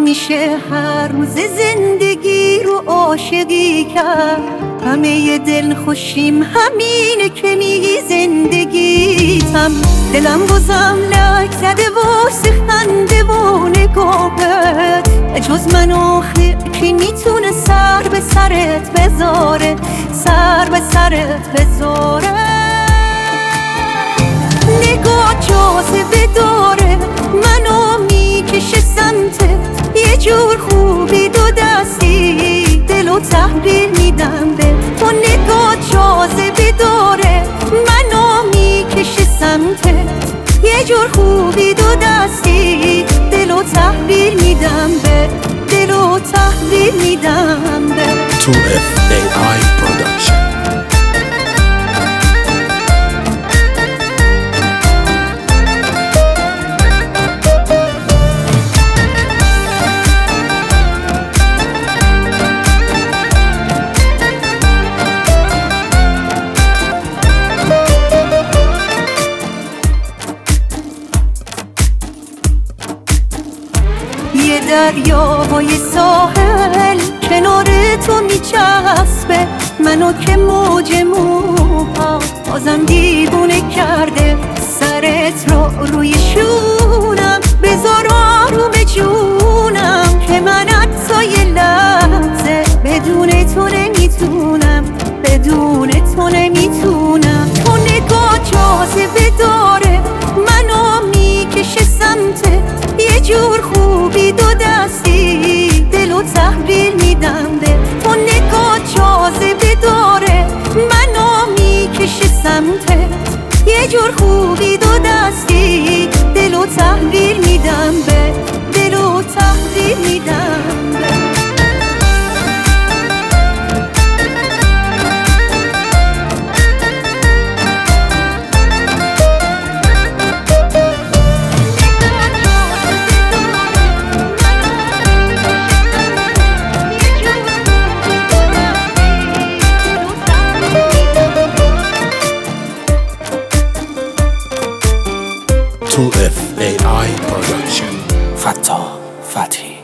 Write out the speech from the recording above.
میشه هر روز زندگی رو عاشقی کرد. همه دل خوشیم همینه که میگی زندگیتم. دلم بازم لک زده واسه خنده و نگاهت. جز من آخه کی میتونه سر به سرت بذاره، سر به سرت بذاره. نگاه جاذبه داره منو میکشه سمتت، یه جور خوبی دو دستی دلو تحویل میدم به تو. نگاه جاذبه داره منو میکشه سمتت، یه جور خوبی دو دستی دلو تحویل میدم به، دلو تحویل میدم به. 2FAI Production. یه دریاهای ساحل کنار تو میچسبه منو که موج موها بازم دیوونه کرده. سرت رو روی شونم بذار آروم جونم که من حتی یه لحظه بدون تو نمیتونم، بدون تو نمیتونم. تو نگاه جاذبه داره منو میکشه سمتت، یه جور خوبی دو دستی دلو تحویل میدم به تو. نگاه جاذبه داره منو میکشه سمتت، یه جور خوبی دو دستی دلو تحویل میدم به، دلو تحویل میدم به. FAI Production. Fatah Fatih.